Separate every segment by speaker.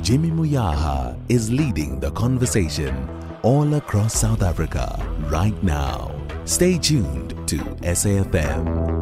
Speaker 1: Jimmy Muyaha is leading the conversation all across South Africa right now. Stay tuned to SAFM.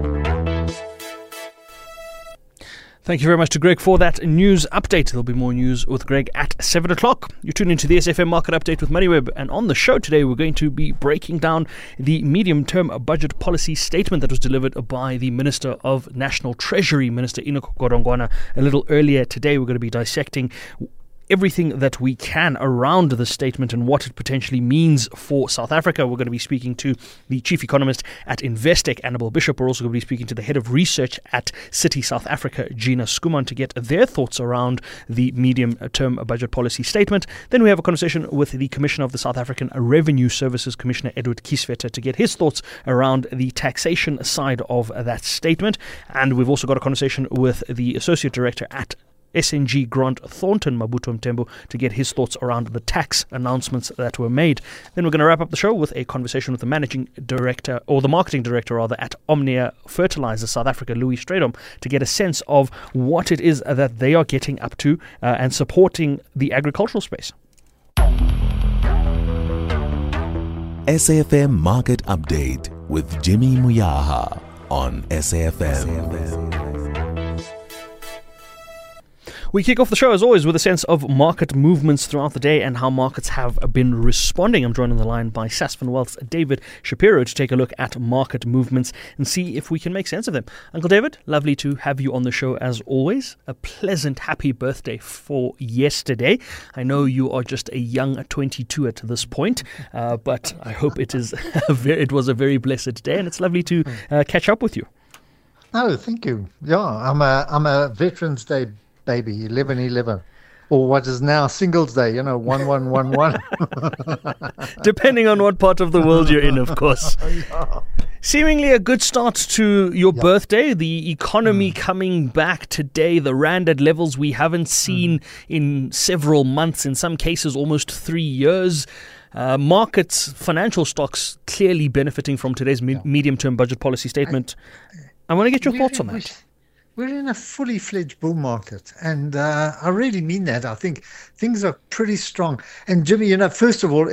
Speaker 2: Thank you very much to Greg for that news update. There'll be more news with Greg at 7 o'clock. You tune into the SFM Market Update with MoneyWeb. And on the show today, we're going to be breaking down the medium-term budget policy statement that was delivered by the Minister of National Treasury, Minister Enoch Godongwana, a little earlier today. We're going to be dissecting everything that we can around the statement and what it potentially means for South Africa. We're going to be speaking to the chief economist at Investec, Annabel Bishop. We're also going to be speaking to the head of research at Citi South Africa, Gina Skuman, to get their thoughts around the medium-term budget policy statement. Then we have a conversation with the Commissioner of the South African Revenue Services, Commissioner Edward Kieswetter, to get his thoughts around the taxation side of that statement. And we've also got a conversation with the Associate Director at SNG Grant Thornton, Mabuto Mtembu, to get his thoughts around the tax announcements that were made. Then we're going to wrap up the show with a conversation with the managing director, or the marketing director rather, at Omnia Fertilizer South Africa, Louis Strydom, to get a sense of what it is that they are getting up to and supporting the agricultural space.
Speaker 1: SAFM Market Update with Jimmy Muyaha on SAFM.
Speaker 2: We kick off the show, as always, with a sense of market movements throughout the day and how markets have been responding. I'm joined on the line by Sasfin Wealth's David Shapiro to take a look at market movements and see if we can make sense of them. Uncle David, lovely to have you on the show as always. A pleasant, happy birthday for yesterday. I know you are just a young 22 at this point, but I hope it was a very blessed day, and it's lovely to catch up with you.
Speaker 3: Oh, thank you. Yeah, I'm a Veterans Day baby, 11/11, or what is now Singles Day, 1111.
Speaker 2: Depending on what part of the world you're in, of course. Seemingly a good start to your birthday. The economy coming back today, the rand at levels we haven't seen in several months, in some cases almost 3 years. Markets, financial stocks clearly benefiting from today's medium-term budget policy statement. I want to get your thoughts on that.
Speaker 3: We're in a fully fledged bull market, and I really mean that. I think things are pretty strong. And Jimmy, first of all,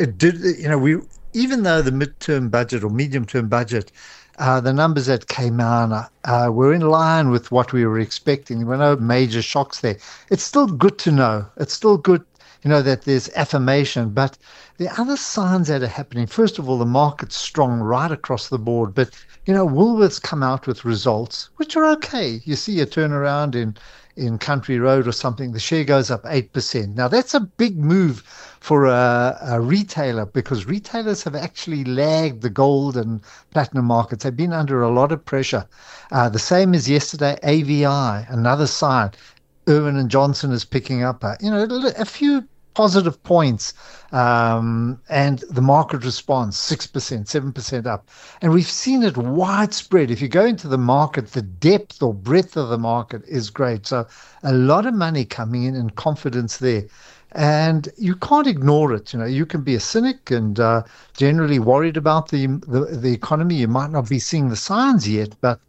Speaker 3: even though the midterm budget or medium-term budget, the numbers that came out were in line with what we were expecting. There were no major shocks there. It's still good to know. It's still good, that there's affirmation. But the other signs that are happening, first of all, the market's strong right across the board. But Woolworths come out with results which are okay. You see a turnaround in Country Road or something, the share goes up 8%. Now, that's a big move for a retailer, because retailers have actually lagged the gold and platinum markets. They've been under a lot of pressure. The same as yesterday, AVI, another sign. Irwin & Johnson is picking up a few positive points, and the market responds 6%, 7% up. And we've seen it widespread. If you go into the market, the depth or breadth of the market is great. So a lot of money coming in and confidence there. And you can't ignore it. You can be a cynic and generally worried about the economy. You might not be seeing the signs yet, but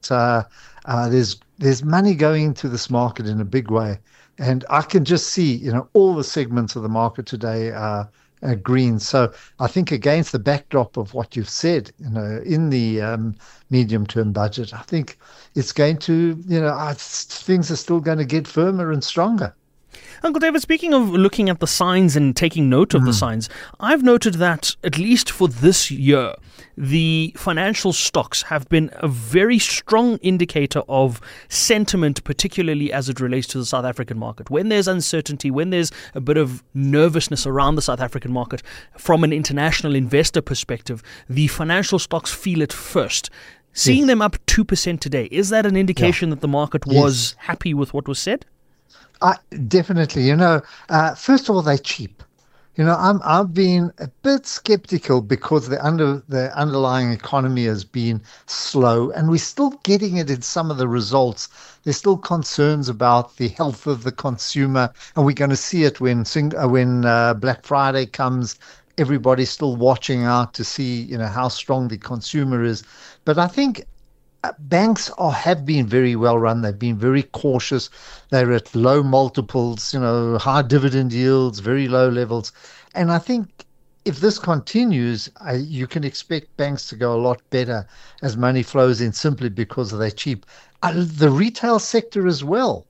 Speaker 3: there's money going into this market in a big way. And I can just see, all the segments of the market today are green. So I think against the backdrop of what you've said, in the medium-term budget, I think it's going to, things are still going to get firmer and stronger.
Speaker 2: Uncle David, speaking of looking at the signs and taking note of the signs, I've noted that, at least for this year, the financial stocks have been a very strong indicator of sentiment, particularly as it relates to the South African market. When there's uncertainty, when there's a bit of nervousness around the South African market, from an international investor perspective, the financial stocks feel it first. Seeing them up 2% today, is that an indication that the market was happy with what was said?
Speaker 3: Definitely. First of all, they're cheap. I've been a bit skeptical because the underlying economy has been slow, and we're still getting it in some of the results. There's still concerns about the health of the consumer, and we're going to see it when Black Friday comes. Everybody's still watching out to see, how strong the consumer is. But I think banks have been very well run. They've been very cautious. They're at low multiples, high dividend yields, very low levels. And I think if this continues, you can expect banks to go a lot better as money flows in simply because they're cheap. The retail sector as well.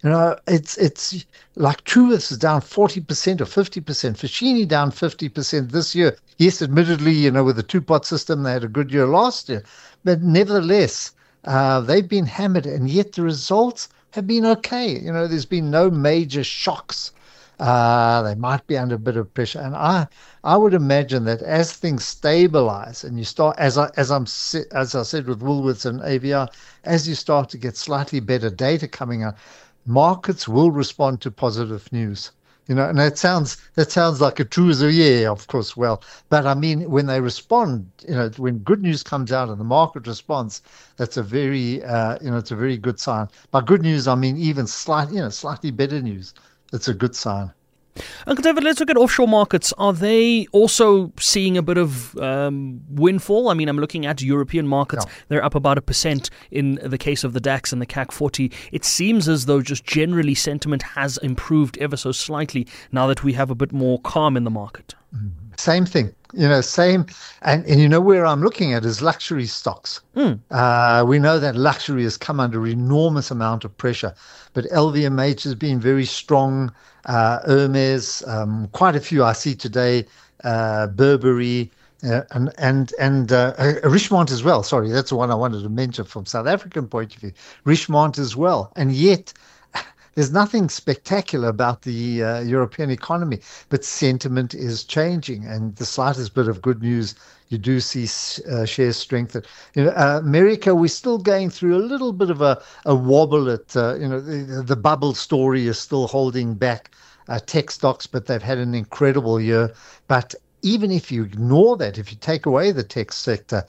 Speaker 3: It's like Truworths is down 40% or 50%. Foschini down 50% this year. Yes, admittedly, with the two-pot system, they had a good year last year. But nevertheless, they've been hammered, and yet the results have been okay. There's been no major shocks. They might be under a bit of pressure. And I would imagine that as things stabilize and you start, as I said with Woolworths and AVR, as you start to get slightly better data coming out, markets will respond to positive news. And that sounds like a truism, yeah, of course. Well, but I mean, when they respond, when good news comes out and the market responds, that's a very, it's a very good sign. By good news, I mean even slightly better news. It's a good sign.
Speaker 2: Uncle David, let's look at offshore markets. Are they also seeing a bit of windfall? I mean, I'm looking at European markets. Yeah. They're up about 1% in the case of the DAX and the CAC 40. It seems as though just generally sentiment has improved ever so slightly now that we have a bit more calm in the market.
Speaker 3: Same thing. Same. And where I'm looking at is luxury stocks. We know that luxury has come under enormous amount of pressure, but LVMH has been very strong. Hermes, quite a few I see today, Burberry, and Richemont as well. Sorry, that's the one I wanted to mention from South African point of view. Richemont as well. And yet, there's nothing spectacular about the European economy, but sentiment is changing. And the slightest bit of good news, you do see shares strengthen. America, we're still going through a little bit of a wobble. The bubble story is still holding back tech stocks, but they've had an incredible year. But even if you ignore that, if you take away the tech sector,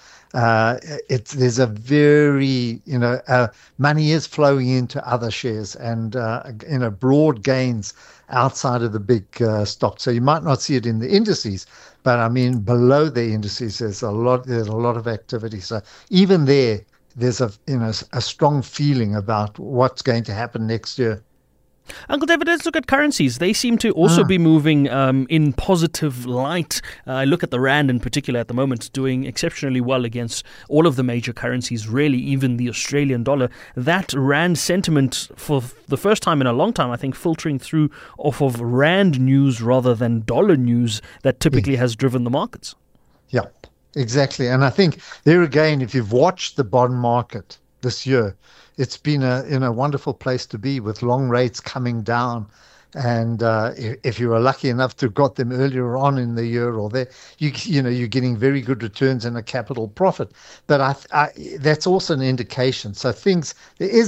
Speaker 3: there's a very, money is flowing into other shares and, broad gains outside of the big stocks. So you might not see it in the indices, but I mean, below the indices, there's a lot of activity. So even there's a strong feeling about what's going to happen next year.
Speaker 2: Uncle David, let's look at currencies. They seem to also be moving in positive light. I look at the Rand in particular at the moment, doing exceptionally well against all of the major currencies, really, even the Australian dollar. That Rand sentiment, for the first time in a long time, I think, filtering through off of Rand news rather than dollar news that typically has driven the markets.
Speaker 3: Yeah, exactly. And I think there again, if you've watched the bond market this year, it's been a wonderful place to be with long rates coming down. And if you were lucky enough to have got them earlier on in the year or there, you're getting very good returns and a capital profit. But that's also an indication. So there is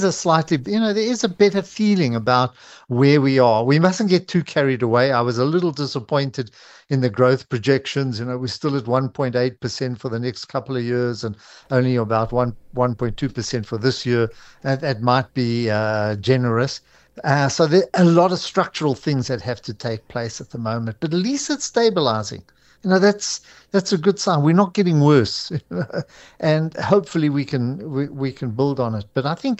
Speaker 3: a better feeling about where we are. We mustn't get too carried away. I was a little disappointed in the growth projections. We're still at 1.8% for the next couple of years and only about 1.2% for this year. That might be generous. So there are a lot of structural things that have to take place at the moment, but at least it's stabilizing. That's a good sign. We're not getting worse, and hopefully we can build on it. But I think,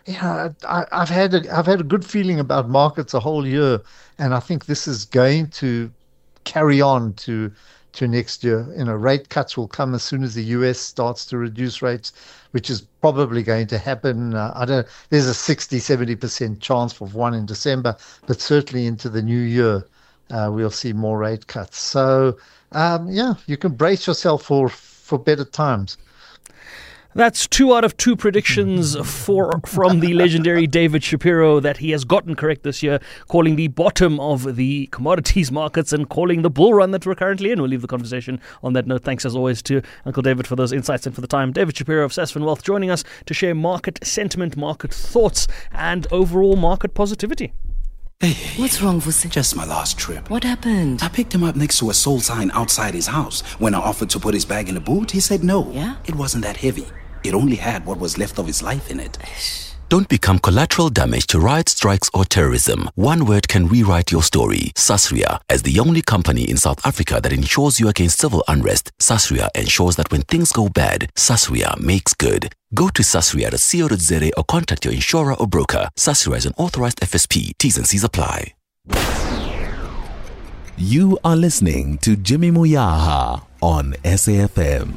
Speaker 3: I've had a good feeling about markets a whole year, and I think this is going to carry on to next year. Rate cuts will come as soon as the US starts to reduce rates, which is probably going to happen. There's a 60-70% chance for one in December, but certainly into the new year, we'll see more rate cuts. So, you can brace yourself for better times.
Speaker 2: That's 2 out of 2 predictions from the legendary David Shapiro that he has gotten correct this year, calling the bottom of the commodities markets and calling the bull run that we're currently in. We'll leave the conversation on that note. Thanks as always to Uncle David for those insights and for the time. David Shapiro of Sasfin Wealth joining us to share market sentiment, market thoughts, and overall market positivity.
Speaker 4: Hey, what's wrong, Vusi?
Speaker 5: Just my last trip.
Speaker 4: What happened?
Speaker 5: I picked him up next to a sold sign outside his house. When I offered to put his bag in the boot, he said no.
Speaker 4: Yeah?
Speaker 5: It wasn't that heavy. It only had what was left of his life in it. Don't become collateral damage to riots, strikes or terrorism. One word can rewrite your story. Sasria, as the only company in South Africa that insures you against civil unrest, Sasria ensures that when things go bad, Sasria makes good. Go to sasria.co.za or contact your insurer or broker. Sasria is an authorized FSP. T's and C's apply.
Speaker 1: You are listening to Jimmy Moyaha on SAFM.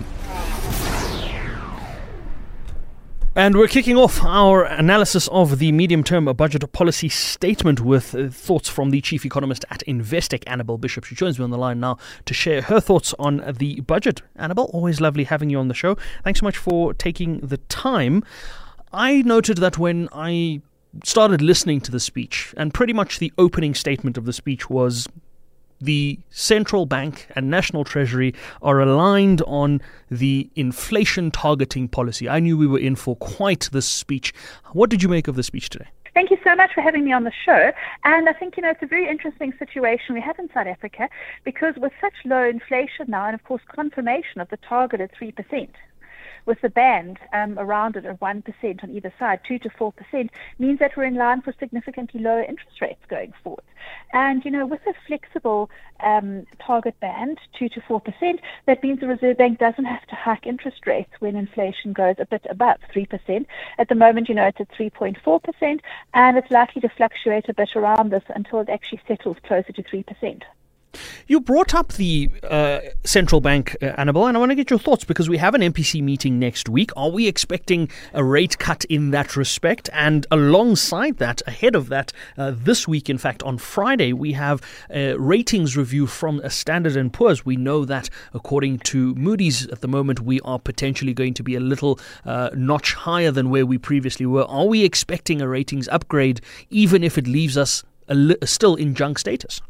Speaker 2: And we're kicking off our analysis of the medium-term budget policy statement with thoughts from the chief economist at Investec, Annabel Bishop. She joins me on the line now to share her thoughts on the budget. Annabel, always lovely having you on the show. Thanks so much for taking the time. I noted that when I started listening to the speech, and pretty much the opening statement of the speech was the central bank and National Treasury are aligned on the inflation targeting policy. I knew we were in for quite this speech. What did you make of the speech today?
Speaker 6: Thank you so much for having me on the show. And I think, it's a very interesting situation we have in South Africa, because with such low inflation now, and of course confirmation of the target at 3%, with the band around it at 1% on either side, 2 to 4%, means that we're in line for significantly lower interest rates going forward. And, with a flexible target band, 2 to 4%, that means the Reserve Bank doesn't have to hike interest rates when inflation goes a bit above 3%. At the moment, it's at 3.4%, and it's likely to fluctuate a bit around this until it actually settles closer to 3%.
Speaker 2: You brought up the central bank, Annabel, and I want to get your thoughts because we have an MPC meeting next week. Are we expecting a rate cut in that respect? And alongside that, ahead of that, this week, in fact, on Friday, we have a ratings review from Standard & Poor's. We know that, according to Moody's, at the moment, we are potentially going to be a little notch higher than where we previously were. Are we expecting a ratings upgrade, even if it leaves us still in junk status?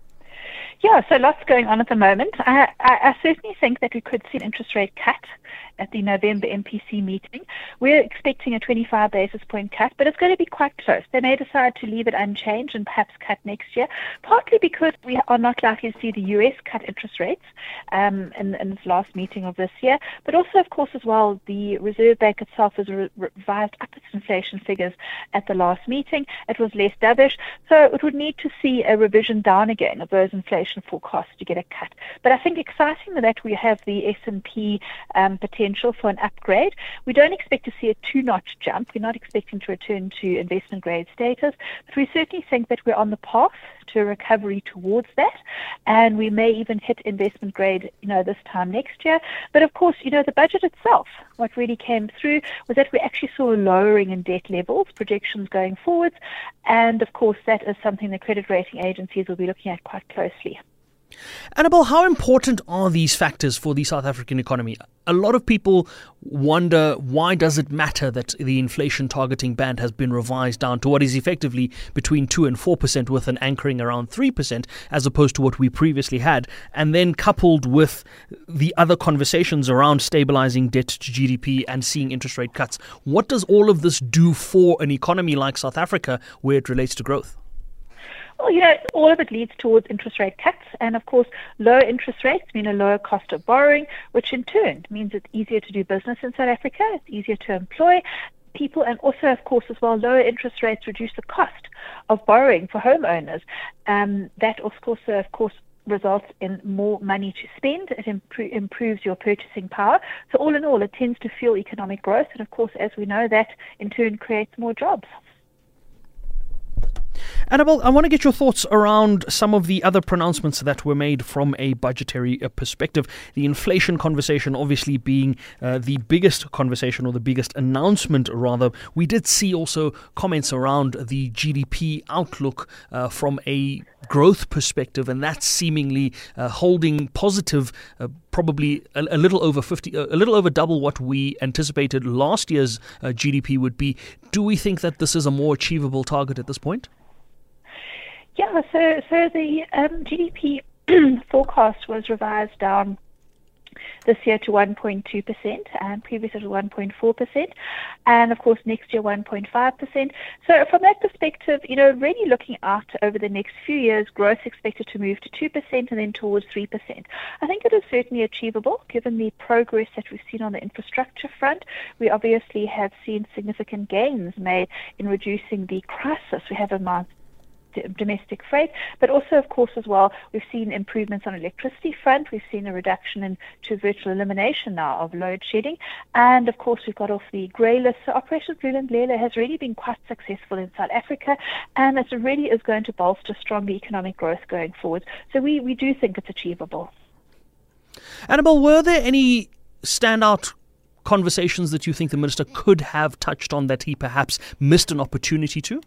Speaker 6: Yeah, so lots going on at the moment. I certainly think that we could see an interest rate cut at the November MPC meeting. We're expecting a 25 basis point cut, but it's going to be quite close. They may decide to leave it unchanged and perhaps cut next year, partly because we are not likely to see the US cut interest rates in this last meeting of this year, but also, of course, as well, the Reserve Bank itself has revised up its inflation figures at the last meeting. It was less dovish, so it would need to see a revision down again of those inflation forecasts to get a cut. But I think exciting that we have the S&P potential for an upgrade. We don't expect to see a two-notch jump. We're not expecting to return to investment grade status, but we certainly think that we're on the path to a recovery towards that, and we may even hit investment grade, this time next year. But of course, the budget itself, what really came through was that we actually saw a lowering in debt levels, projections going forwards, and of course that is something the credit rating agencies will be looking at quite closely.
Speaker 2: Annabel, how important are these factors for the South African economy? A lot of people wonder, why does it matter that the inflation targeting band has been revised down to what is effectively between 2 and 4% with an anchoring around 3% as opposed to what we previously had, and then coupled with the other conversations around stabilizing debt to GDP and seeing interest rate cuts. What does all of this do for an economy like South Africa where it relates to growth?
Speaker 6: Well, all of it leads towards interest rate cuts. And of course, lower interest rates mean a lower cost of borrowing, which in turn means it's easier to do business in South Africa. It's easier to employ people. And also, of course, as well, lower interest rates reduce the cost of borrowing for homeowners. That, of course, results in more money to spend. It improves your purchasing power. So all in all, it tends to fuel economic growth. And of course, as we know, that in turn creates more jobs.
Speaker 2: Annabel, I want to get your thoughts around some of the other pronouncements that were made from a budgetary perspective. The inflation conversation obviously being the biggest conversation, or the biggest announcement rather. We did see also comments around the GDP outlook from a growth perspective, and that's seemingly holding positive, probably a little over double what we anticipated last year's GDP would be. Do we think that this is a more achievable target at this point?
Speaker 6: Yeah, so the GDP forecast was revised down this year to 1.2%, and previously to 1.4%, and of course next year 1.5%. So from that perspective, really looking out over the next few years, growth expected to move to 2% and then towards 3%. I think it is certainly achievable given the progress that we've seen on the infrastructure front. We obviously have seen significant gains made in reducing the crisis we have among domestic freight, but also, of course, as well, we've seen improvements on electricity front. We've seen a reduction to virtual elimination now of load shedding, and of course, we've got off the grey list. So Operation Vulindlela has really been quite successful in South Africa, and it really is going to bolster stronger economic growth going forward. So we do think it's achievable.
Speaker 2: Annabelle, were there any standout conversations that you think the minister could have touched on that he perhaps missed an opportunity to?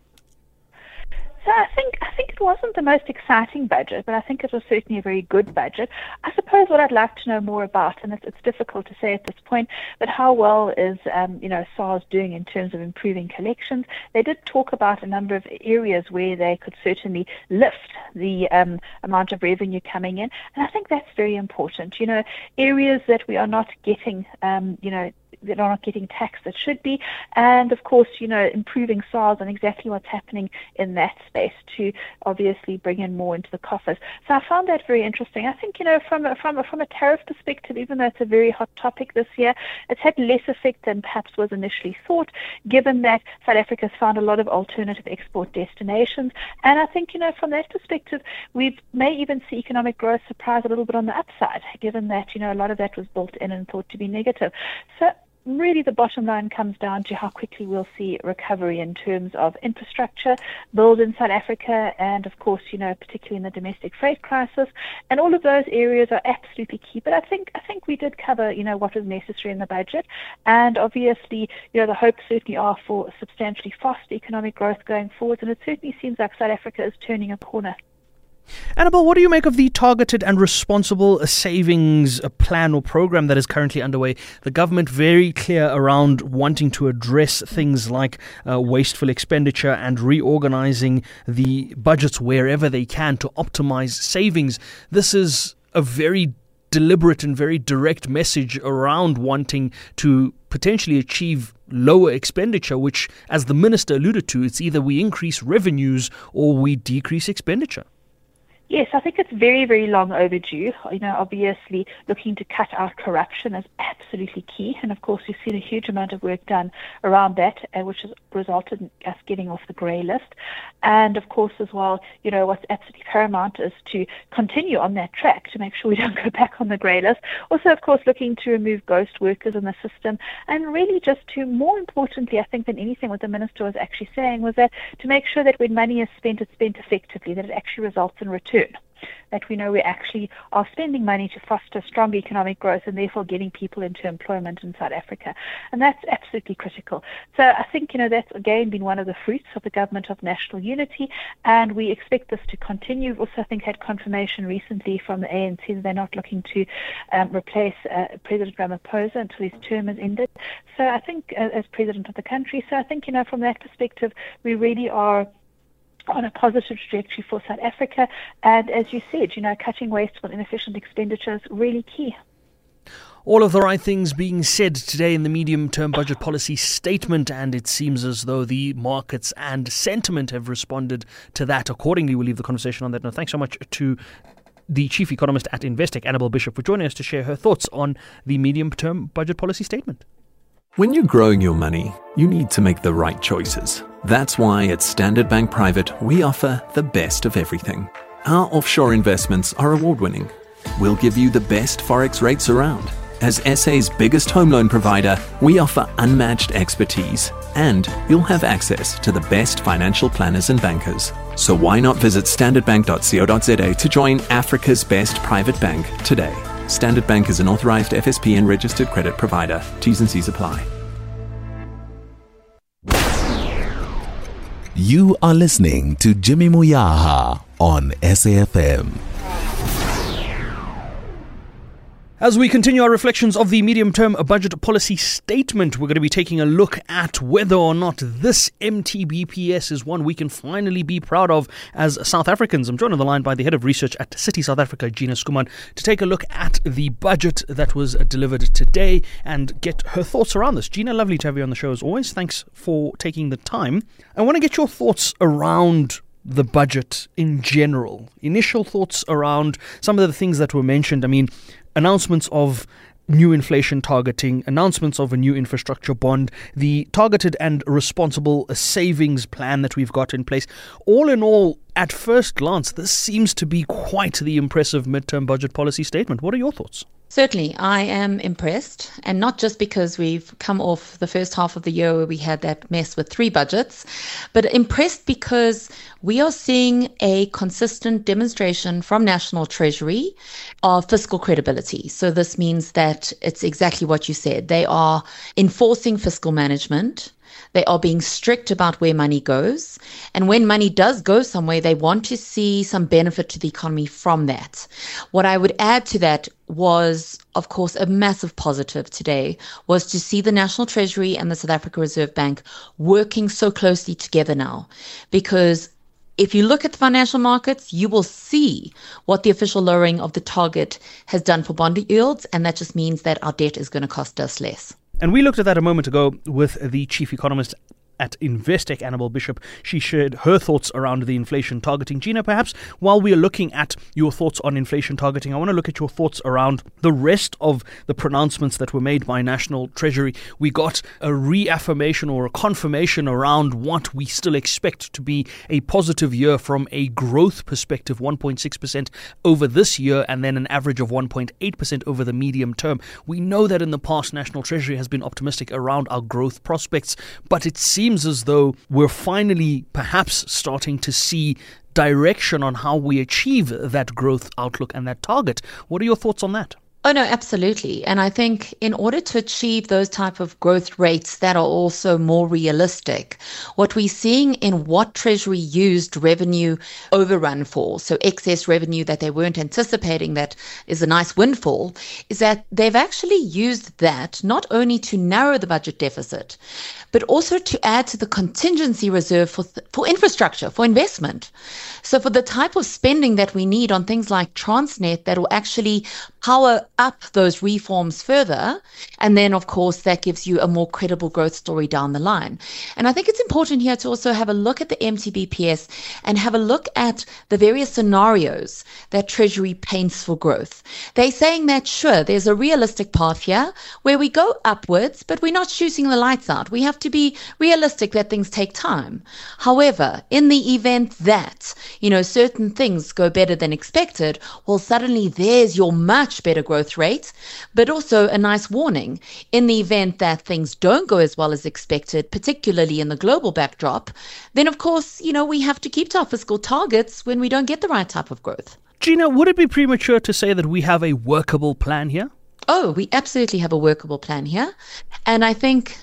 Speaker 6: So I think it wasn't the most exciting budget, but I think it was certainly a very good budget. I suppose what I'd like to know more about, and it's difficult to say at this point, but how well is SARS doing in terms of improving collections? They did talk about a number of areas where they could certainly lift the amount of revenue coming in, and I think that's very important. Areas that we are not getting, that are not getting taxed that should be, and of course, improving SARS and exactly what's happening in that space to obviously bring in more into the coffers. So I found that very interesting. I think, from a tariff perspective, even though it's a very hot topic this year, it's had less effect than perhaps was initially thought, given that South Africa has found a lot of alternative export destinations. And I think, from that perspective, we may even see economic growth surprise a little bit on the upside, given that, a lot of that was built in and thought to be negative. So really the bottom line comes down to how quickly we'll see recovery in terms of infrastructure build in South Africa, and of course, particularly in the domestic freight crisis, and all of those areas are absolutely key. But I think we did cover what was necessary in the budget, and obviously the hopes certainly are for substantially faster economic growth going forward, and it certainly seems like South Africa is turning a corner.
Speaker 2: Annabelle, what do you make of the targeted and responsible savings plan or program that is currently underway? The government very clear around wanting to address things like wasteful expenditure and reorganizing the budgets wherever they can to optimize savings. This is a very deliberate and very direct message around wanting to potentially achieve lower expenditure, which, as the minister alluded to, it's either we increase revenues or we decrease expenditure.
Speaker 6: Yes, I think it's very, very long overdue. Obviously looking to cut out corruption is absolutely key. And of course, we've seen a huge amount of work done around that, which has resulted in us getting off the grey list. And of course, as well, what's absolutely paramount is to continue on that track to make sure we don't go back on the grey list. Also, of course, looking to remove ghost workers in the system, and really just to, more importantly, I think than anything, what the minister was actually saying was that to make sure that when money is spent, it's spent effectively, that it actually results in return. That we know we actually are spending money to foster strong economic growth and therefore getting people into employment in South Africa. And that's absolutely critical. So I think, that's again been one of the fruits of the government of national unity, and we expect this to continue. We've also, I think, had confirmation recently from the ANC that they're not looking to replace President Ramaphosa until his term is ended. So I think as president of the country, so I think, from that perspective, we really are on a positive trajectory for South Africa. And as you said, cutting wasteful, inefficient expenditure is really key.
Speaker 2: All of the right things being said today in the medium-term budget policy statement, and it seems as though the markets and sentiment have responded to that accordingly. We'll leave the conversation on that note. Thanks so much to the chief economist at Investec, Annabelle Bishop, for joining us to share her thoughts on the medium-term budget policy statement.
Speaker 7: When you're growing your money, you need to make the right choices. That's why at Standard Bank Private, we offer the best of everything. Our offshore investments are award-winning. We'll give you the best forex rates around. As SA's biggest home loan provider, we offer unmatched expertise, and you'll have access to the best financial planners and bankers. So why not visit standardbank.co.za to join Africa's best private bank today? Standard Bank is an authorized FSP and registered credit provider. T's and C's apply.
Speaker 1: You are listening to Jimmy Moyaha on SAFM.
Speaker 2: As we continue our reflections of the medium-term budget policy statement, we're going to be taking a look at whether or not this MTBPS is one we can finally be proud of as South Africans. I'm joined on the line by the head of research at Citi South Africa, Gina Schoeman, to take a look at the budget that was delivered today and get her thoughts around this. Gina, lovely to have you on the show as always. Thanks for taking the time. I want to get your thoughts around the budget in general. Initial thoughts around some of the things that were mentioned. I mean, announcements of new inflation targeting, announcements of a new infrastructure bond, the targeted and responsible savings plan that we've got in place. All in all, at first glance, this seems to be quite the impressive midterm budget policy statement. What are your thoughts?
Speaker 8: Certainly, I am impressed, and not just because we've come off the first half of the year where we had that mess with 3 budgets, but impressed because we are seeing a consistent demonstration from National Treasury of fiscal credibility. So this means that it's exactly what you said. They are enforcing fiscal management. They are being strict about where money goes. And when money does go somewhere, they want to see some benefit to the economy from that. What I would add to that was, of course, a massive positive today was to see the National Treasury and the South Africa Reserve Bank working so closely together now. Because if you look at the financial markets, you will see what the official lowering of the target has done for bond yields. And that just means that our debt is going to cost us less.
Speaker 2: And we looked at that a moment ago with the chief economist at Investec, Annabel Bishop. She shared her thoughts around the inflation targeting. Gina, perhaps while we are looking at your thoughts on inflation targeting, I want to look at your thoughts around the rest of the pronouncements that were made by National Treasury. We got a reaffirmation or a confirmation around what we still expect to be a positive year from a growth perspective, 1.6% over this year, and then an average of 1.8% over the medium term. We know that in the past, National Treasury has been optimistic around our growth prospects, but it seems as though we're finally perhaps starting to see direction on how we achieve that growth outlook and that target. What are your thoughts on that?
Speaker 8: Oh, no, absolutely. And I think in order to achieve those type of growth rates that are also more realistic, what we're seeing in what Treasury used revenue overrun for, so excess revenue that they weren't anticipating that is a nice windfall, is that they've actually used that not only to narrow the budget deficit, but also to add to the contingency reserve for infrastructure, for investment. So for the type of spending that we need on things like Transnet that will actually power up those reforms further. And then, of course, that gives you a more credible growth story down the line. And I think it's important here to also have a look at the MTBPS and have a look at the various scenarios that Treasury paints for growth. They're saying that, sure, there's a realistic path here where we go upwards, but we're not shooting the lights out. We have to be realistic that things take time. However, in the event that, certain things go better than expected, well, suddenly there's your much better growth rate, but also a nice warning. In the event that things don't go as well as expected, particularly in the global backdrop, then of course, we have to keep to our fiscal targets when we don't get the right type of growth.
Speaker 2: Gina, would it be premature to say that we have a workable plan here?
Speaker 8: Oh, we absolutely have a workable plan here. And I think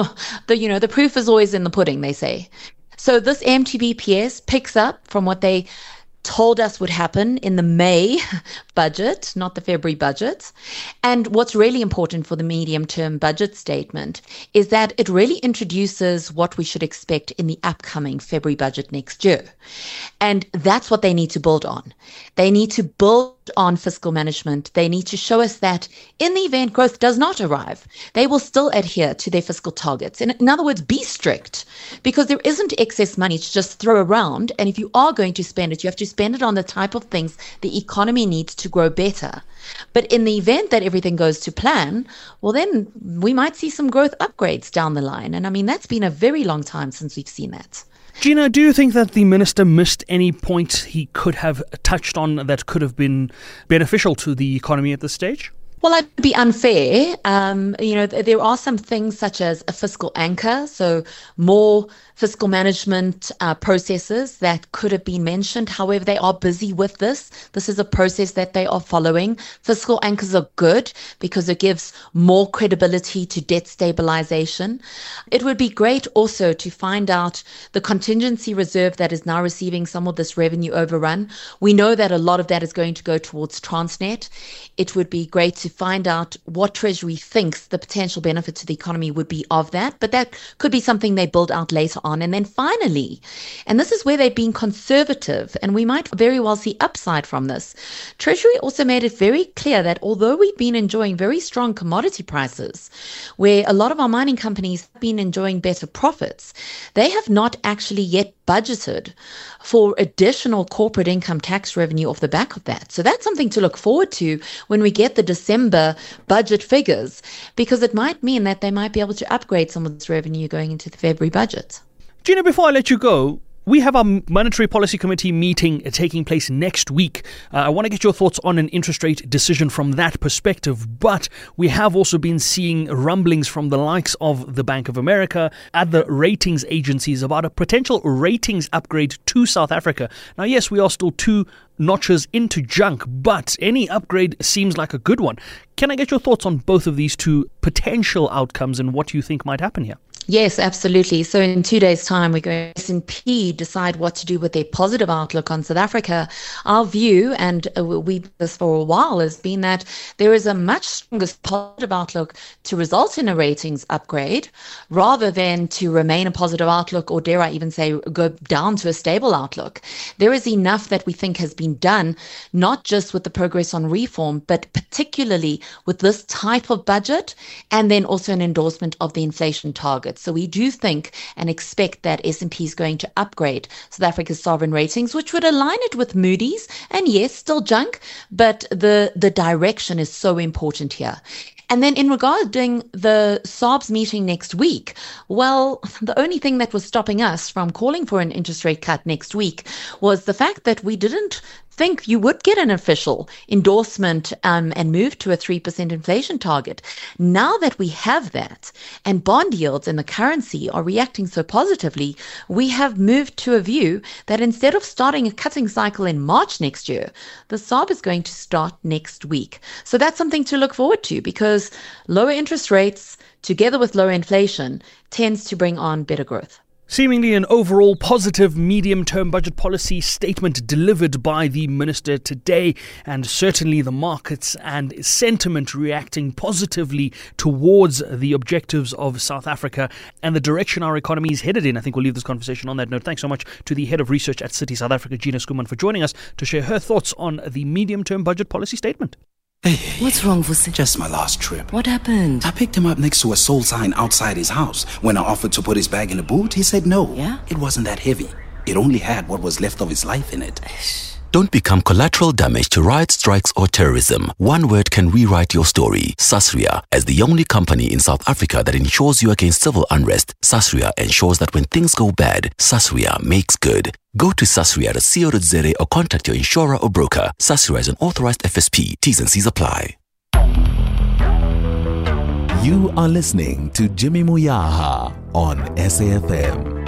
Speaker 8: the proof is always in the pudding, they say. So this MTBPS picks up from what they told us would happen in the May budget, not the February budget. And what's really important for the medium-term budget statement is that it really introduces what we should expect in the upcoming February budget next year. And that's what they need to build on. They need to build on fiscal management. They need to show us that in the event growth does not arrive, they will still adhere to their fiscal targets. In other words, be strict, because there isn't excess money to just throw around. And if you are going to spend it, you have to spend it on the type of things the economy needs to grow better. But in the event that everything goes to plan, well, then we might see some growth upgrades down the line. And I mean, that's been a very long time since we've seen that.
Speaker 2: Gina, do you think that the minister missed any points he could have touched on that could have been beneficial to the economy at this stage?
Speaker 8: Well, that'd be unfair. There are some things such as a fiscal anchor, so more fiscal management processes that could have been mentioned. However, they are busy with this. This is a process that they are following. Fiscal anchors are good because it gives more credibility to debt stabilization. It would be great also to find out the contingency reserve that is now receiving some of this revenue overrun. We know that a lot of that is going to go towards Transnet. It would be great to to find out what Treasury thinks the potential benefit to the economy would be of that. But that could be something they build out later on. And then finally, and this is where they've been conservative, and we might very well see upside from this, Treasury also made it very clear that although we've been enjoying very strong commodity prices, where a lot of our mining companies have been enjoying better profits, they have not actually yet budgeted for additional corporate income tax revenue off the back of that. So that's something to look forward to when we get the December budget figures, because it might mean that they might be able to upgrade some of this revenue going into the February budget.
Speaker 2: Gina, before I let you go, we have our Monetary Policy Committee meeting taking place next week. I want to get your thoughts on an interest rate decision from that perspective. But we have also been seeing rumblings from the likes of the Bank of America, other ratings agencies about a potential ratings upgrade to South Africa. Now, yes, we are still 2 notches into junk, but any upgrade seems like a good one. Can I get your thoughts on both of these 2 potential outcomes and what you think might happen here?
Speaker 8: Yes, absolutely. So in 2 days' time, we're going to S&P decide what to do with their positive outlook on South Africa. Our view, and we've this for a while, has been that there is a much stronger positive outlook to result in a ratings upgrade rather than to remain a positive outlook, or dare I even say go down to a stable outlook. There is enough that we think has been done, not just with the progress on reform, but particularly with this type of budget, and then also an endorsement of the inflation target. So we do think and expect that S&P is going to upgrade South Africa's sovereign ratings, which would align it with Moody's. And yes, still junk, but the direction is so important here. And then in regarding the SARB's meeting next week, well, the only thing that was stopping us from calling for an interest rate cut next week was the fact that we didn't think you would get an official endorsement and move to a 3% inflation target. Now that we have that, and bond yields and the currency are reacting so positively, we have moved to a view that instead of starting a cutting cycle in March next year, the SARB is going to start next week. So that's something to look forward to, because lower interest rates together with lower inflation tends to bring on better growth.
Speaker 2: Seemingly an overall positive medium-term budget policy statement delivered by the minister today, and certainly the markets and sentiment reacting positively towards the objectives of South Africa and the direction our economy is headed in. I think we'll leave this conversation on that note. Thanks so much to the Head of Research at Citi South Africa, Gina Schoeman, for joining us to share her thoughts on the medium-term budget policy statement.
Speaker 4: What's wrong, Vusi?
Speaker 9: Just my last trip.
Speaker 4: What happened?
Speaker 9: I picked him up next to a soul sign outside his house. When I offered to put his bag in the boot, he said no.
Speaker 4: Yeah?
Speaker 9: It wasn't that heavy. It only had what was left of his life in it.
Speaker 5: Don't become collateral damage to riots, strikes or terrorism. One word can rewrite your story. Sasria, as the only company in South Africa that insures you against civil unrest, Sasria ensures that when things go bad, Sasria makes good. Go to sasria.co.za or contact your insurer or broker. Sasria is an authorized FSP. T's and C's apply.
Speaker 1: You are listening to Jimmy Moyaha on SAFM.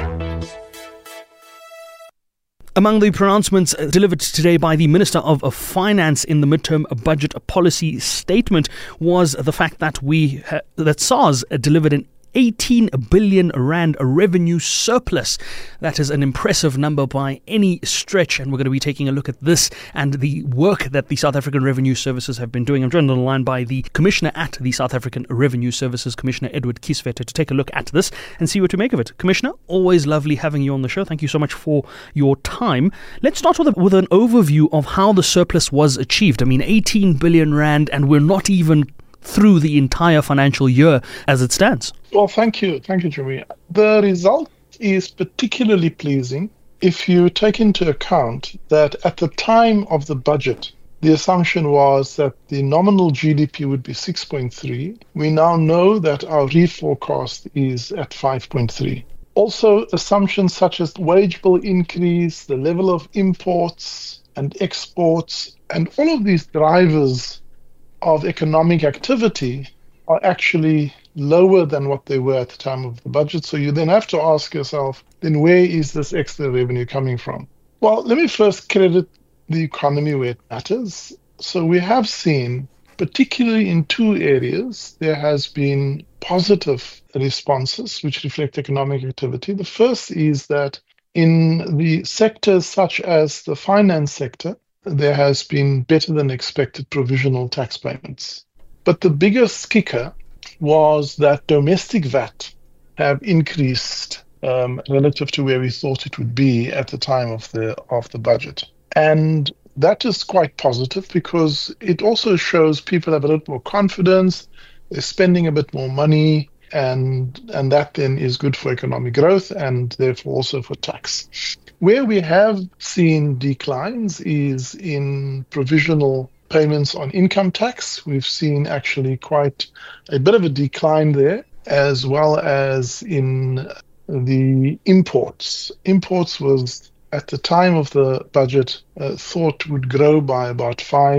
Speaker 2: Among the pronouncements delivered today by the Minister of Finance in the midterm budget policy statement was the fact that that SARS delivered an 18 billion rand revenue surplus. That is an impressive number by any stretch, and we're going to be taking a look at this and the work that the South African Revenue Services have been doing. I'm joined on the line by the Commissioner at the South African Revenue Services, Commissioner Edward Kieswetter, to take a look at this and see what to make of it. Commissioner, always lovely having you on the show. Thank you so much for your time. Let's start with an overview of how the surplus was achieved. I mean, 18 billion rand, and we're not even through the entire financial year as it stands.
Speaker 10: Well, thank you. Thank you, Jimmy. The result is particularly pleasing if you take into account that at the time of the budget, the assumption was that the nominal GDP would be 6.3. We now know that our reforecast is at 5.3. Also, assumptions such as wage bill increase, the level of imports and exports, and all of these drivers of economic activity are actually lower than what they were at the time of the budget. So you then have to ask yourself, then where is this extra revenue coming from? Well, let me first credit the economy where it matters. So we have seen, particularly in 2 areas, there has been positive responses which reflect economic activity. The first is that in the sectors such as the finance sector, there has been better than expected provisional tax payments. But the biggest kicker was that domestic VAT have increased relative to where we thought it would be at the time of the budget. And that is quite positive because it also shows people have a little more confidence, they're spending a bit more money, and that then is good for economic growth and therefore also for tax. Where we have seen declines is in provisional payments on income tax. We've seen actually quite a bit of a decline there, as well as in the imports. Imports was, at the time of the budget, thought would grow by about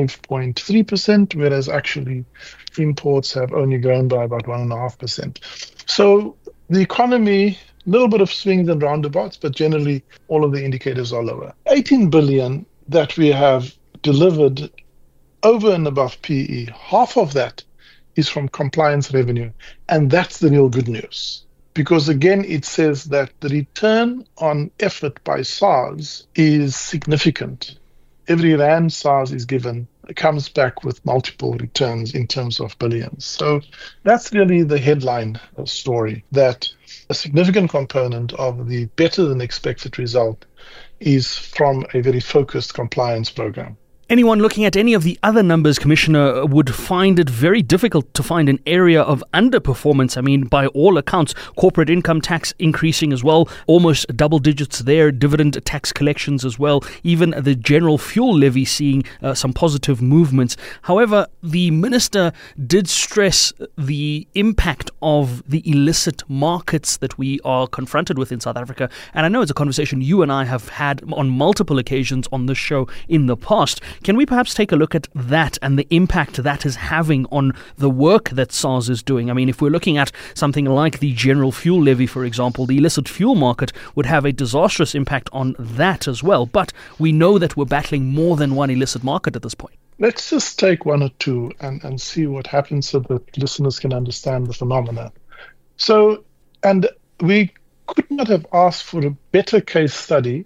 Speaker 10: 5.3%, whereas actually imports have only grown by about 1.5%. So the economy, a little bit of swings and roundabouts, but generally all of the indicators are lower. 18 billion that we have delivered over and above PE, half of that is from compliance revenue. And that's the real good news. Because again, it says that the return on effort by SARS is significant. Every rand SARS is given comes back with multiple returns in terms of billions. So that's really the headline story, that a significant component of the better than expected result is from a very focused compliance program.
Speaker 2: Anyone looking at any of the other numbers, Commissioner, would find it very difficult to find an area of underperformance. I mean, by all accounts, corporate income tax increasing as well, almost double digits there, dividend tax collections as well, even the general fuel levy seeing some positive movements. However, the Minister did stress the impact of the illicit markets that we are confronted with in South Africa. And I know it's a conversation you and I have had on multiple occasions on this show in the past. Can we perhaps take a look at that and the impact that is having on the work that SARS is doing? I mean, if we're looking at something like the general fuel levy, for example, the illicit fuel market would have a disastrous impact on that as well. But we know that we're battling more than one illicit market at this point.
Speaker 10: Let's just take one or two and see what happens so that listeners can understand the phenomena. So, and we could not have asked for a better case study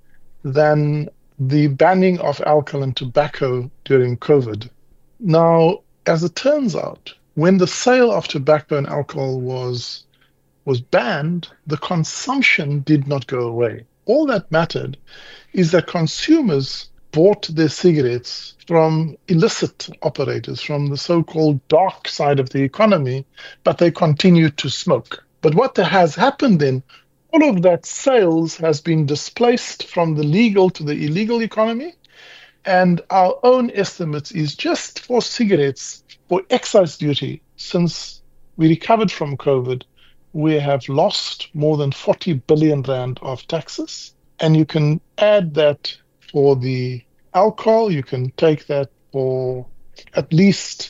Speaker 10: than the banning of alcohol and tobacco during COVID. Now, as it turns out, when the sale of tobacco and alcohol was banned, the consumption did not go away. All that mattered is that consumers bought their cigarettes from illicit operators, from the so-called dark side of the economy, but they continued to smoke. But what has happened then, all of that sales has been displaced from the legal to the illegal economy. And our own estimates is just for cigarettes, for excise duty, since we recovered from COVID, we have lost more than 40 billion rand of taxes. And you can add that for the alcohol, you can take that for at least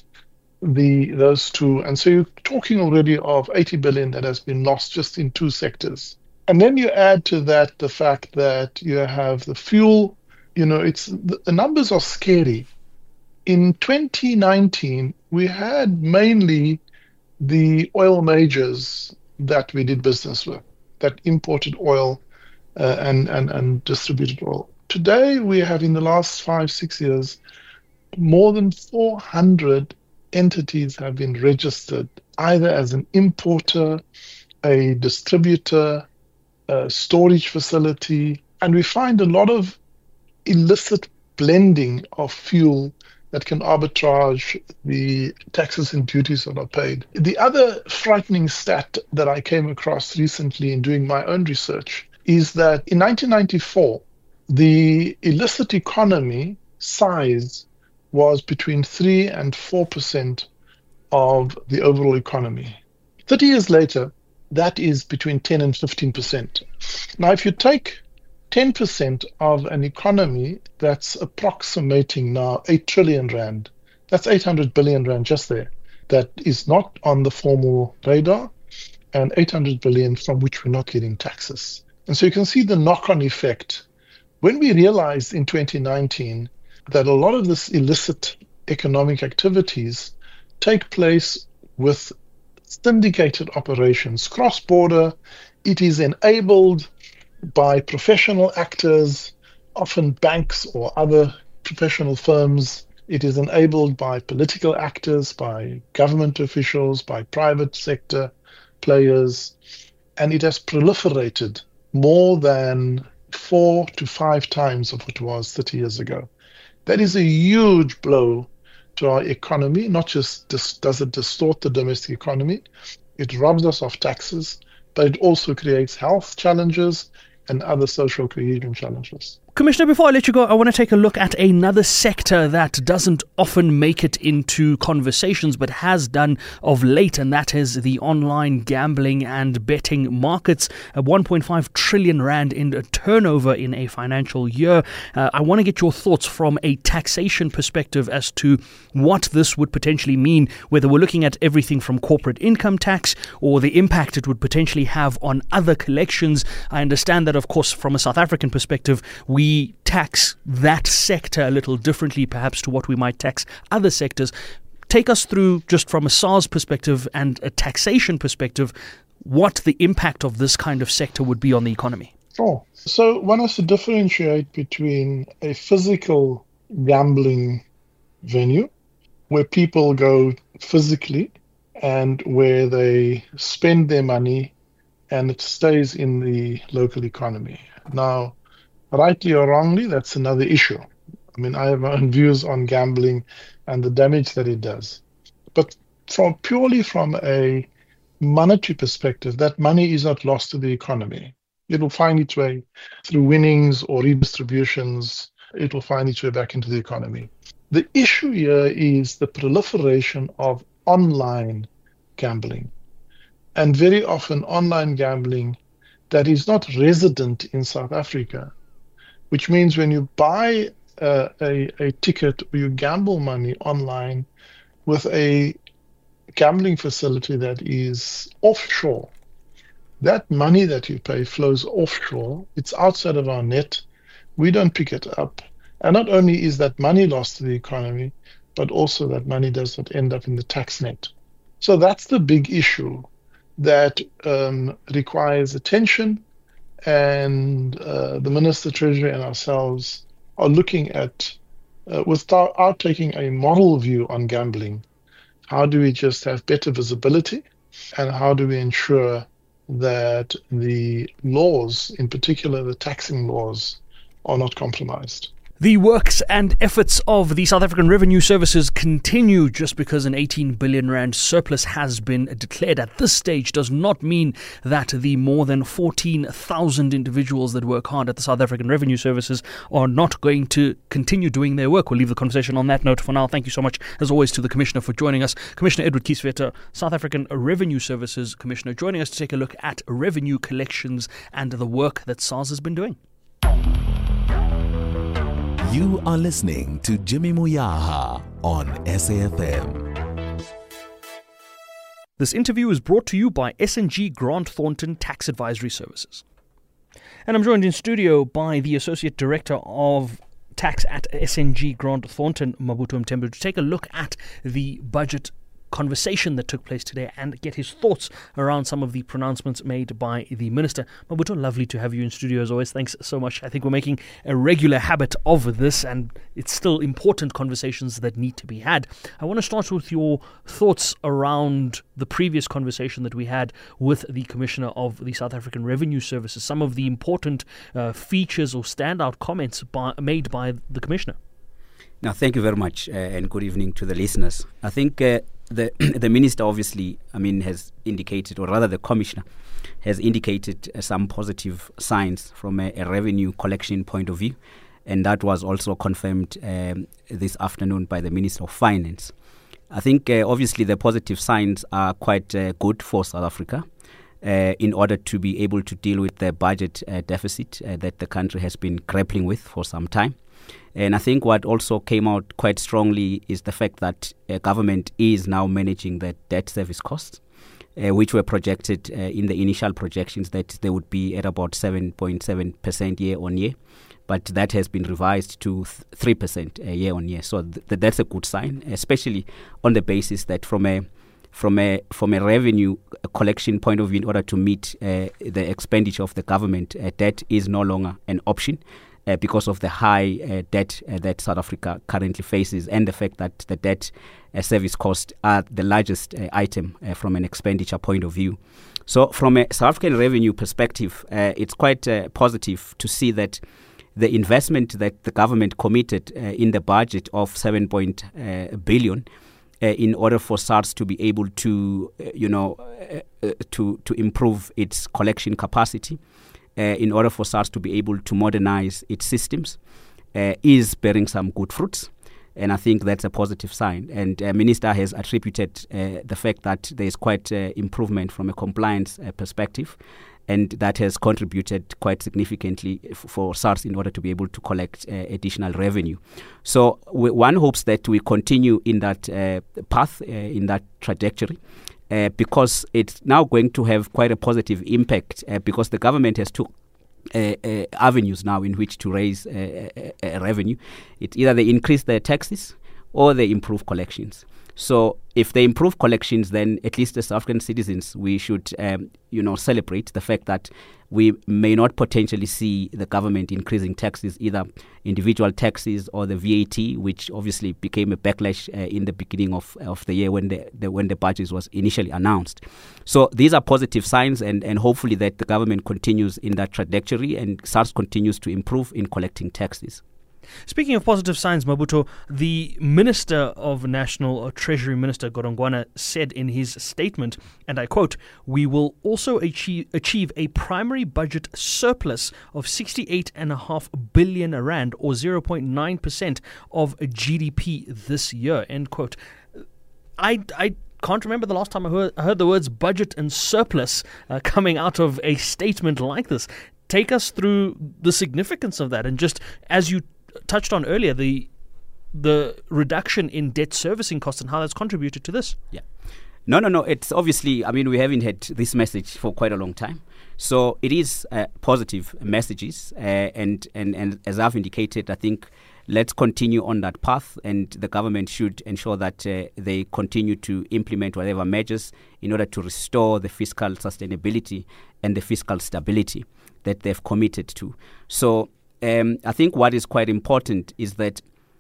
Speaker 10: those two. And so you're talking already of 80 billion that has been lost just in two sectors. And then you add to that the fact that you have the fuel, the numbers are scary. In 2019, we had mainly the oil majors that we did business with, that imported oil and distributed oil. Today, we have in the last 5-6 years, more than 400 entities have been registered, either as an importer, a distributor, a storage facility, and we find a lot of illicit blending of fuel that can arbitrage the taxes and duties that are paid. The other frightening stat that I came across recently in doing my own research is that in 1994, the illicit economy size was between 3 and 4% of the overall economy. 30 years later, that is between 10 and 15%. Now, if you take 10% of an economy that's approximating now 8 trillion rand, that's 800 billion rand just there, that is not on the formal radar, and 800 billion from which we're not getting taxes. And so you can see the knock-on effect. When we realized in 2019 that a lot of this illicit economic activities take place with syndicated operations, cross-border, it is enabled by professional actors, often banks or other professional firms, It is enabled by political actors, by government officials, by private sector players, and it has proliferated more than 4 to 5 times of what it was 30 years ago. That is a huge blow to our economy. Not just does it distort the domestic economy, it robs us of taxes, but it also creates health challenges and other social cohesion challenges.
Speaker 2: Commissioner, before I let you go, I want to take a look at another sector that doesn't often make it into conversations but has done of late, and that is the online gambling and betting markets. 1.5 trillion rand in turnover in a financial year. I want to get your thoughts from a taxation perspective as to what this would potentially mean, whether we're looking at everything from corporate income tax or the impact it would potentially have on other collections. I understand that, of course, from a South African perspective, we tax that sector a little differently perhaps to what we might tax other sectors. Take us through, just from a SARS perspective and a taxation perspective, what the impact of this kind of sector would be on the economy.
Speaker 10: Sure. So one has to differentiate between a physical gambling venue where people go physically and where they spend their money and it stays in the local economy. Now, rightly or wrongly, that's another issue. I mean, I have my own views on gambling and the damage that it does. But purely from a monetary perspective, that money is not lost to the economy. It will find its way through winnings or redistributions. It will find its way back into the economy. The issue here is the proliferation of online gambling. And very often online gambling that is not resident in South Africa, which means when you buy a ticket or you gamble money online with a gambling facility that is offshore, that money that you pay flows offshore. It's outside of our net. We don't pick it up. And not only is that money lost to the economy, but also that money does not end up in the tax net. So that's the big issue that requires attention. And the Minister, Treasury and ourselves are looking at, without taking a moral view on gambling, how do we just have better visibility and how do we ensure that the laws, in particular the taxing laws, are not compromised.
Speaker 2: The works and efforts of the South African Revenue Services continue. Just because an 18 billion rand surplus has been declared at this stage does not mean that the more than 14,000 individuals that work hard at the South African Revenue Services are not going to continue doing their work. We'll leave the conversation on that note for now. Thank you so much, as always, to the Commissioner for joining us. Commissioner Edward Kieswetter, South African Revenue Services Commissioner, joining us to take a look at revenue collections and the work that SARS has been doing.
Speaker 1: You are listening to Jimmy Moyaha on SAFM.
Speaker 2: This interview is brought to you by S&G Grant Thornton Tax Advisory Services. And I'm joined in studio by the Associate Director of Tax at S&G Grant Thornton, Mabuto Mthembu, to take a look at the budget conversation that took place today and get his thoughts around some of the pronouncements made by the Minister. Mabuto, lovely to have you in studio as always. Thanks so much. I think we're making a regular habit of this, and it's still important conversations that need to be had. I want to start with your thoughts around the previous conversation that we had with the Commissioner of the South African Revenue Services, some of the important features or standout comments made by the Commissioner.
Speaker 11: Now, thank you very much, and good evening to the listeners. I think the Minister obviously, has indicated, or rather the Commissioner has indicated some positive signs from a revenue collection point of view, and that was also confirmed this afternoon by the Minister of Finance. I think obviously the positive signs are quite good for South Africa in order to be able to deal with the budget deficit that the country has been grappling with for some time. And I think what also came out quite strongly is the fact that government is now managing the debt service costs, which were projected in the initial projections that they would be at about 7.7% year on year. But that has been revised to 3% year on year. So that's a good sign, especially on the basis that from a revenue collection point of view, in order to meet the expenditure of the government, debt is no longer an option. because of the high debt that South Africa currently faces, and the fact that the debt service costs are the largest item from an expenditure point of view. So from a South African revenue perspective, it's quite positive to see that the investment that the government committed in the budget of 7 billion in order for SARS to be able to, to improve its collection capacity, in order for SARS to be able to modernize its systems, is bearing some good fruits. And I think that's a positive sign. And Minister has attributed the fact that there is quite improvement from a compliance perspective, and that has contributed quite significantly for SARS in order to be able to collect additional revenue. So one hopes that we continue in that path, in that trajectory, because it's now going to have quite a positive impact, because the government has two avenues now in which to raise revenue. It's either they increase their taxes or they improve collections. So if they improve collections, then at least as South African citizens, we should, celebrate the fact that we may not potentially see the government increasing taxes, either individual taxes or the VAT, which obviously became a backlash in the beginning of the year when the budget was initially announced. So these are positive signs, and hopefully that the government continues in that trajectory and SARS continues to improve in collecting taxes.
Speaker 2: Speaking of positive signs, Mabuto, the Minister of National Treasury, Minister Godongwana, said in his statement, and I quote, "We will also achieve a primary budget surplus of 68.5 billion rand, or 0.9% of GDP this year," end quote. I can't remember the last time I heard the words budget and surplus coming out of a statement like this. Take us through the significance of that, and just as you touched on earlier, the reduction in debt servicing costs and how that's contributed to this.
Speaker 11: Yeah. No. It's obviously, we haven't had this message for quite a long time. So it is positive messages. And as I've indicated, I think let's continue on that path, and the government should ensure that they continue to implement whatever measures in order to restore the fiscal sustainability and the fiscal stability that they've committed to. So I think what is quite important is that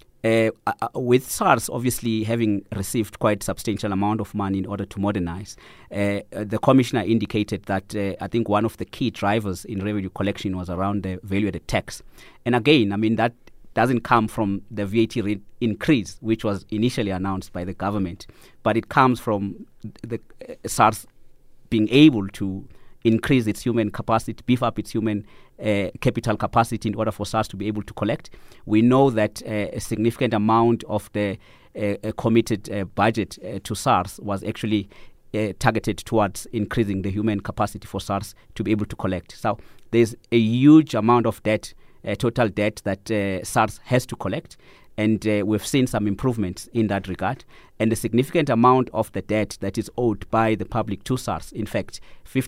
Speaker 11: with SARS obviously having received quite substantial amount of money in order to modernize, the commissioner indicated that I think one of the key drivers in revenue collection was around the value-added tax. And again, that doesn't come from the VAT rate increase, which was initially announced by the government, but it comes from the SARS being able to increase its human capacity, beef up its human capital capacity in order for SARS to be able to collect. We know that a significant amount of the committed budget to SARS was actually targeted towards increasing the human capacity for SARS to be able to collect. So there's a huge amount of debt, total debt that SARS has to collect. And we've seen some improvements in that regard. And a significant amount of the debt that is owed by the public to SARS, in fact,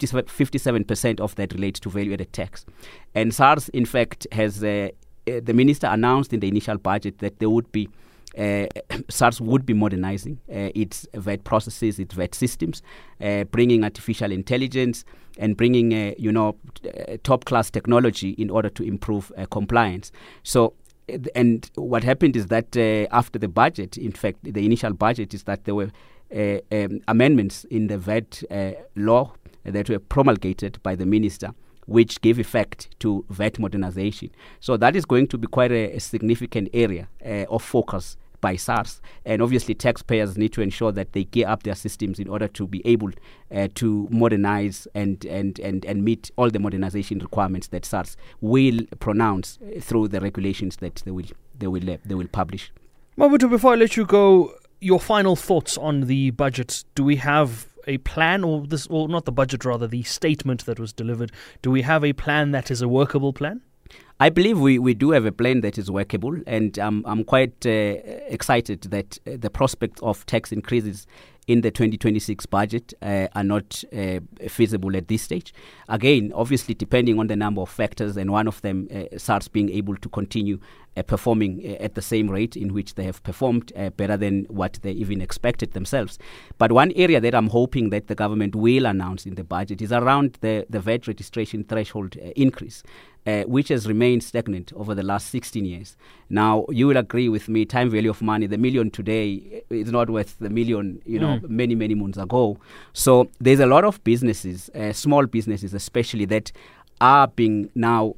Speaker 11: 57% of that relates to value-added tax. And SARS, in fact, has the minister announced in the initial budget that there would be SARS would be modernizing its VAT processes, its VAT systems, bringing artificial intelligence and bringing top-class technology in order to improve compliance. So. And what happened is that after the budget, in fact, the initial budget, is that there were amendments in the VAT law that were promulgated by the minister, which gave effect to VAT modernization. So that is going to be quite a significant area of focus by SARS. And obviously taxpayers need to ensure that they gear up their systems in order to be able to modernize and meet all the modernization requirements that SARS will pronounce through the regulations that they will publish.
Speaker 2: Mabuto, before I let you go, your final thoughts on the budget. Do we have a plan, or not the budget, rather the statement that was delivered? Do we have a plan that is a workable plan?
Speaker 11: I believe we do have a plan that is workable, and I'm quite excited that the prospect of tax increases in the 2026 budget are not feasible at this stage. Again, obviously depending on the number of factors, and one of them SARS being able to continue performing at the same rate in which they have performed, better than what they even expected themselves. But one area that I'm hoping that the government will announce in the budget is around the VAT registration threshold increase. which has remained stagnant over the last 16 years. Now, you will agree with me, time value of money, the million today is not worth the million, many, many moons ago. So there's a lot of businesses, small businesses especially, that are being now,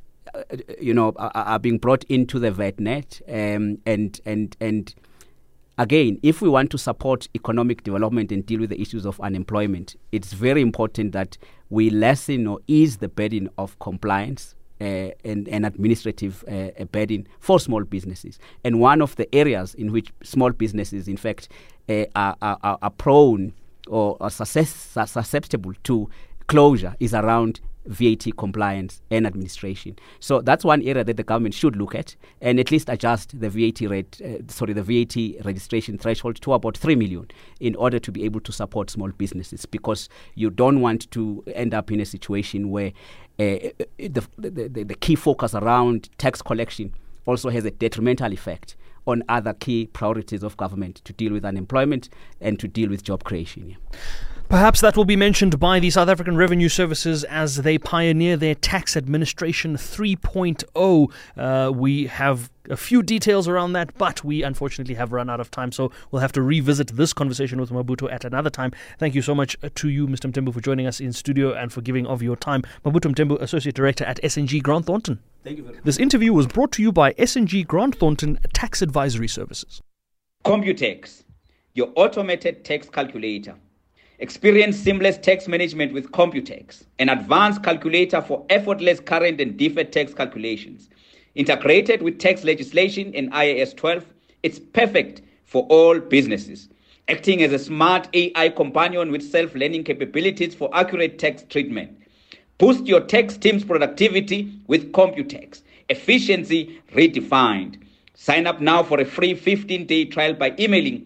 Speaker 11: are being brought into the VAT net. And again, if we want to support economic development and deal with the issues of unemployment, it's very important that we lessen or ease the burden of compliance and administrative burden for small businesses. And one of the areas in which small businesses, in fact, are prone or are susceptible to closure is around VAT compliance and administration. So that's one area that the government should look at and at least adjust the VAT registration threshold to about 3 million in order to be able to support small businesses, because you don't want to end up in a situation where the key focus around tax collection also has a detrimental effect on other key priorities of government to deal with unemployment and to deal with job creation. Yeah.
Speaker 2: Perhaps that will be mentioned by the South African Revenue Services as they pioneer their Tax Administration 3.0. We have a few details around that, but we unfortunately have run out of time, so we'll have to revisit this conversation with Mabuto at another time. Thank you so much to you, Mr. Mthembu, for joining us in studio and for giving of your time. Mabuto Mthembu, Associate Director at SNG Grant Thornton.
Speaker 11: Thank you very much.
Speaker 2: This interview was brought to you by SNG Grant Thornton Tax Advisory Services.
Speaker 12: Computex, your automated tax calculator. Experience seamless tax management with Computex, an advanced calculator for effortless current and deferred tax calculations. Integrated with tax legislation and IAS 12, it's perfect for all businesses. Acting as a smart AI companion with self-learning capabilities for accurate tax treatment. Boost your tax team's productivity with Computex. Efficiency redefined. Sign up now for a free 15-day trial by emailing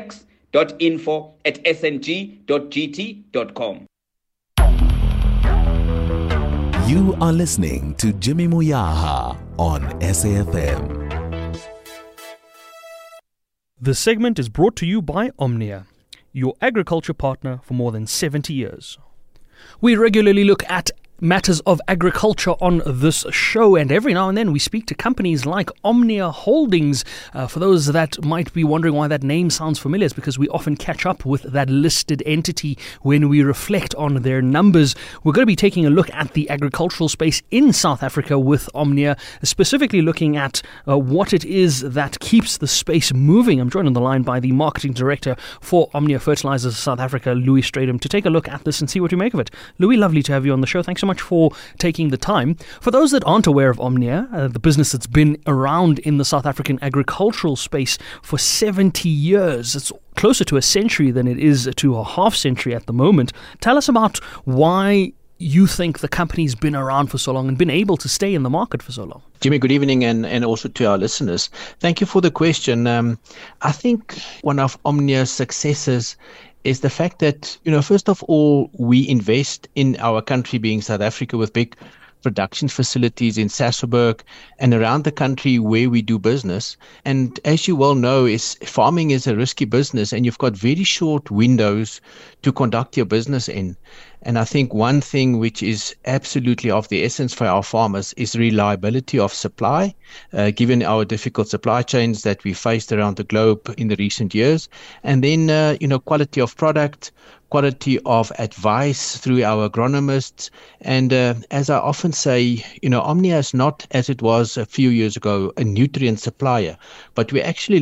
Speaker 12: tax.info@sng.gt.com.
Speaker 1: You are listening to Jimmy Muyaha on SAFM.
Speaker 2: This segment is brought to you by Omnia, your agriculture partner for more than 70 years. We regularly look at matters of agriculture on this show, and every now and then we speak to companies like Omnia Holdings. For those that might be wondering why that name sounds familiar, it's because we often catch up with that listed entity when we reflect on their numbers. We're going to be taking a look at the agricultural space in South Africa with Omnia, specifically looking at what it is that keeps the space moving. I'm joined on the line by the Marketing Director for Omnia Fertilizers South Africa, Louis Strydom, to take a look at this and see what you make of it. Louis, lovely to have you on the show. Thanks so much for taking the time. For those that aren't aware of Omnia, the business that's been around in the South African agricultural space for 70 years, it's closer to a century than it is to a half century at the moment. Tell us about why you think the company's been around for so long and been able to stay in the market for so long.
Speaker 13: Jimmy, good evening, and also to our listeners. Thank you for the question. I think one of Omnia's successes is the fact that, first of all, we invest in our country, being South Africa, with big production facilities in Sasolburg and around the country where we do business. And as you well know, farming is a risky business, and you've got very short windows to conduct your business in. And I think one thing which is absolutely of the essence for our farmers is reliability of supply, given our difficult supply chains that we faced around the globe in the recent years. And then, quality of product, quality of advice through our agronomists. And as I often say, Omnia is not, as it was a few years ago, a nutrient supplier, but we actually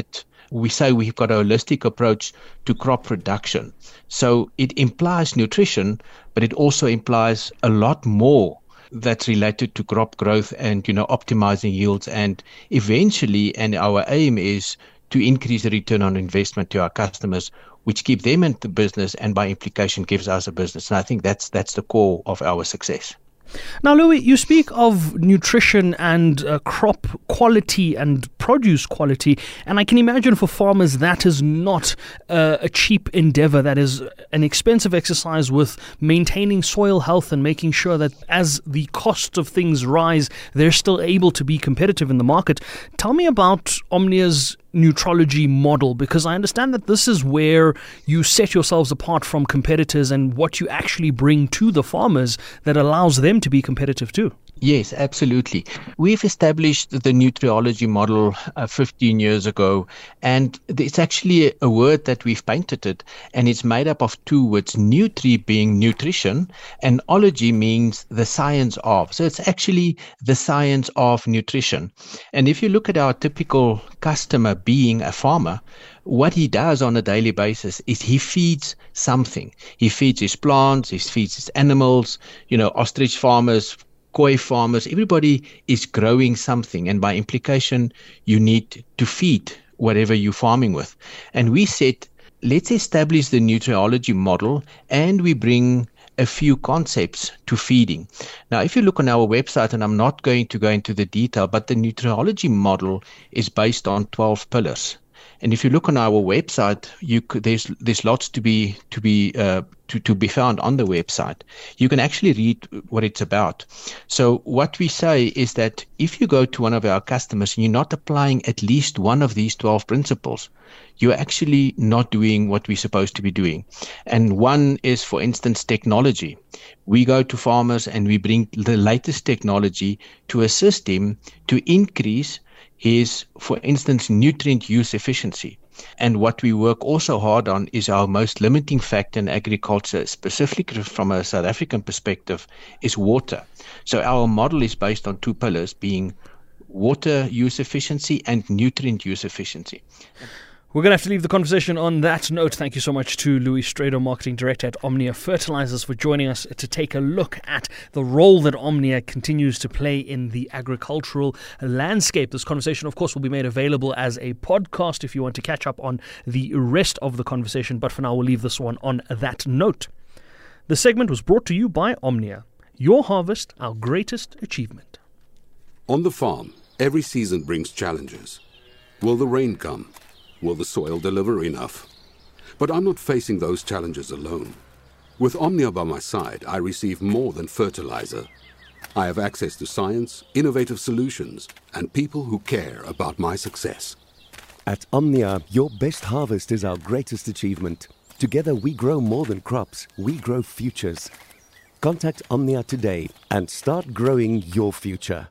Speaker 13: we say we've got a holistic approach to crop production. So it implies nutrition, but it also implies a lot more that's related to crop growth and, optimizing yields. And eventually, and our aim is to increase the return on investment to our customers, which keep them in the business and by implication gives us a business. And I think that's the core of our success.
Speaker 2: Now, Louis, you speak of nutrition and crop quality and produce quality, and I can imagine for farmers that is not a cheap endeavor. That is an expensive exercise with maintaining soil health and making sure that as the costs of things rise, they're still able to be competitive in the market. Tell me about Omnia's Nutrology model? Because I understand that this is where you set yourselves apart from competitors and what you actually bring to the farmers that allows them to be competitive too.
Speaker 13: Yes, absolutely. We've established the Nutriology model 15 years ago, and it's actually a word that we've painted it, and it's made up of two words, nutri being nutrition, and ology means the science of. So it's actually the science of nutrition. And if you look at our typical customer being a farmer, what he does on a daily basis is he feeds something. He feeds his plants, he feeds his animals, ostrich farmers, koi farmers, everybody is growing something. And by implication, you need to feed whatever you're farming with. And we said, let's establish the Nutriology model and we bring a few concepts to feeding. Now, if you look on our website, and I'm not going to go into the detail, but the Nutriology model is based on 12 pillars. And if you look on our website, there's lots to be found on the website. You can actually read what it's about. So what we say is that if you go to one of our customers and you're not applying at least one of these 12 principles, you're actually not doing what we're supposed to be doing. And one is, for instance, technology. We go to farmers and we bring the latest technology to assist him to increase his, for instance, nutrient use efficiency. And what we work also hard on is our most limiting factor in agriculture, specifically from a South African perspective, is water. So our model is based on two pillars, being water use efficiency and nutrient use efficiency.
Speaker 2: We're going to have to leave the conversation on that note. Thank you so much to Louis Strado, Marketing Director at Omnia Fertilizers, for joining us to take a look at the role that Omnia continues to play in the agricultural landscape. This conversation, of course, will be made available as a podcast if you want to catch up on the rest of the conversation. But for now, we'll leave this one on that note. The segment was brought to you by Omnia. Your harvest, our greatest achievement.
Speaker 14: On the farm, every season brings challenges. Will the rain come? Will the soil deliver enough? But I'm not facing those challenges alone. With Omnia by my side, I receive more than fertilizer. I have access to science, innovative solutions, and people who care about my success.
Speaker 15: At Omnia, your best harvest is our greatest achievement. Together we grow more than crops, we grow futures. Contact Omnia today and start growing your future.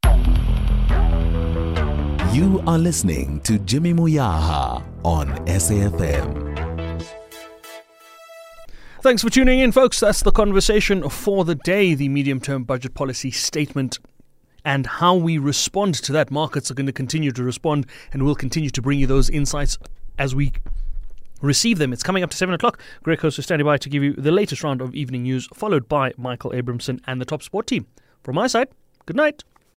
Speaker 1: You are listening to Jimmy Moyaha on SAFM.
Speaker 2: Thanks for tuning in, folks. That's the conversation for the day, the medium-term budget policy statement and how we respond to that. Markets are going to continue to respond, and we'll continue to bring you those insights as we receive them. It's coming up to 7 o'clock. Greg Host is standing by to give you the latest round of evening news, followed by Michael Abramson and the Top Sport team. From my side, good night.